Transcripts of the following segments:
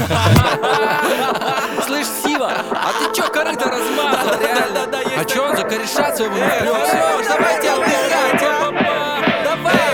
Слышь, Сива, а ты чё корыто размазал, реально? А чё он за кореша своего не впрёгся? Давайте отдыхать, давай!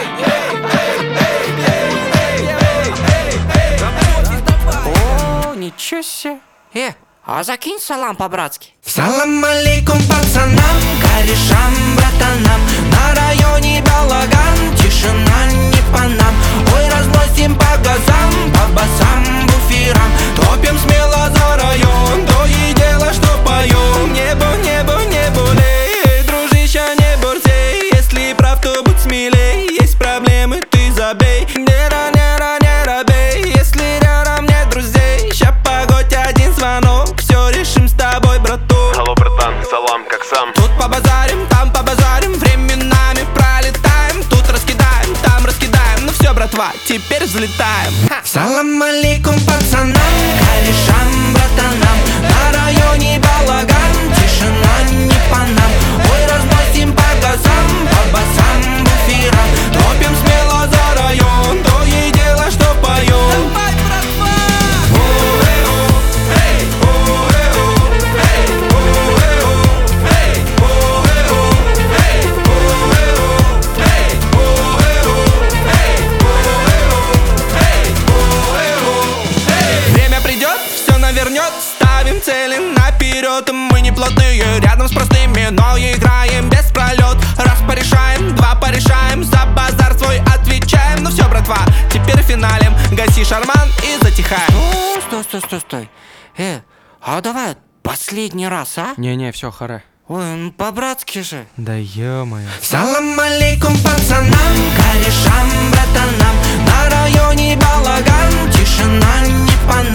О, ничего себе. А закинь салам по-братски. Салам алейкум пацанам, корешам, братанам. На районе балаган, тишина не по нам. Ой, разносим по газам, по басам, буферам. Топим смело за район, то и дело, что поем. Небо, небо, небо, лей, дружище, не борзей. Если прав, то будь смелей, есть проблемы, ты забей. Нера, нера, не робей, если рядом нет друзей. Ща погодь, один звонок, все решим с тобой, браток. Алло, братан, салам, как сам? Тут побазарим, там побазарим, временами пролетаем. Тут раскидаем, там раскидаем. Ну все, братва, теперь взлетаем. Салам алейкум пацанам, корешам, братанам. На районе балаган, тишина не по нам. Ой, разносим по газам, по басам, буферам. Топим смело за район, то и дело, что поем. Давай, братва! Время придет, все навернет, ставим цели наперед. Мы не плотные, рядом с простыми, но играем без пролет. Раз порешаем, два порешаем, за базар свой отвечаем. Ну все, братва, теперь финалем. Гаси шарман и затихаем. Стой. А давай последний раз, а? Не-не, все, харе. Ой, ну по-братски же. Да ё-моё. Салам алейкум пацанам, корешам, братанам. На районе балаган, тишина не по нам.